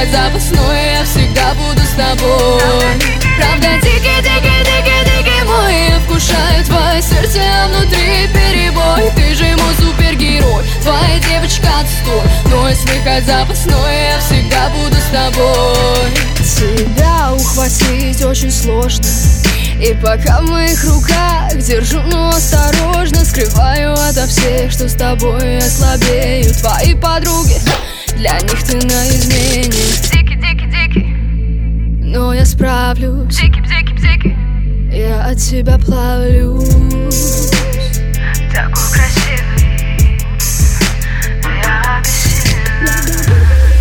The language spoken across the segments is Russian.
выход запасной, я всегда буду с тобой. Правда, дикий, дикий, дикий, дикий мой, я вкушаю твое сердце, а внутри перебой. Ты же мой супергерой, твоя девочка отстой, но есть выход запасной, я всегда буду с тобой. Тебя ухватить очень сложно, и пока в моих руках держу, но осторожно скрываю ото всех, что с тобой я слабею. Твои подруги, для них ты на измене. Бзики, дики, дики, Но я справлюсь, бзики, бзики, бзики. я от тебя плавлю. Такой красивый, я обессилен.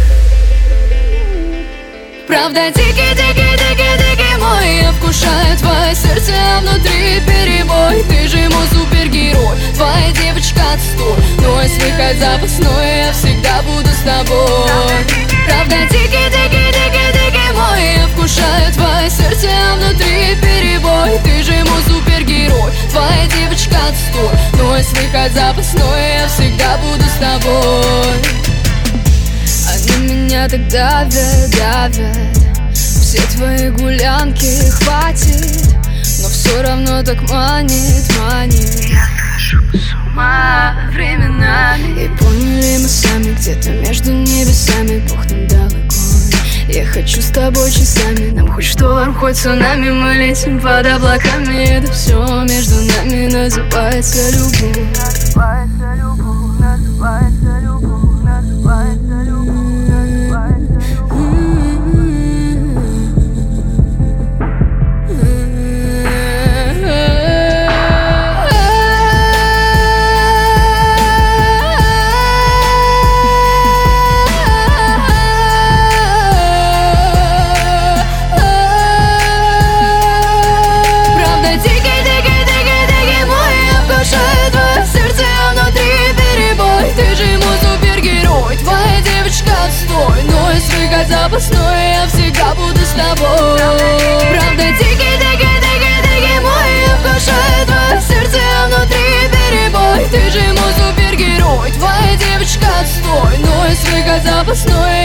Правда, дикий, дикий, дикий, дикий мой, я вкушаю твое сердце, а внутри перебой. Ты же мой супергерой, твоя девочка отстой, но есть выход запасной, я всегда буду с тобой. Правда, дикий, дикий, дикий, дикий мой, я вкушаю твое сердце, а внутри перебой. Ты же мой супергерой, твоя девочка отстой, но есть выход запасной, я всегда буду с тобой. Они меня так давят, давят, все твои гулянки хватит, но все равно так манит, манит. Я схожу с ума временами. И поняли мы сами, где-то между небесами Бог нам дал огонь. Я хочу с тобой часами, нам хоть шторм, хоть цунами, мы летим под облаками. Это все между нами называется любовь. Называется любовь, называется любовь, называется любовь. Но есть выход запасной, я всегда буду с тобой. Правда, дикий, дикий, дикий, дикий мой, я вкушаю твое сердце, а внутри перебой. Ты же мой супергерой, твоя девочка отстой, но есть выход запасной,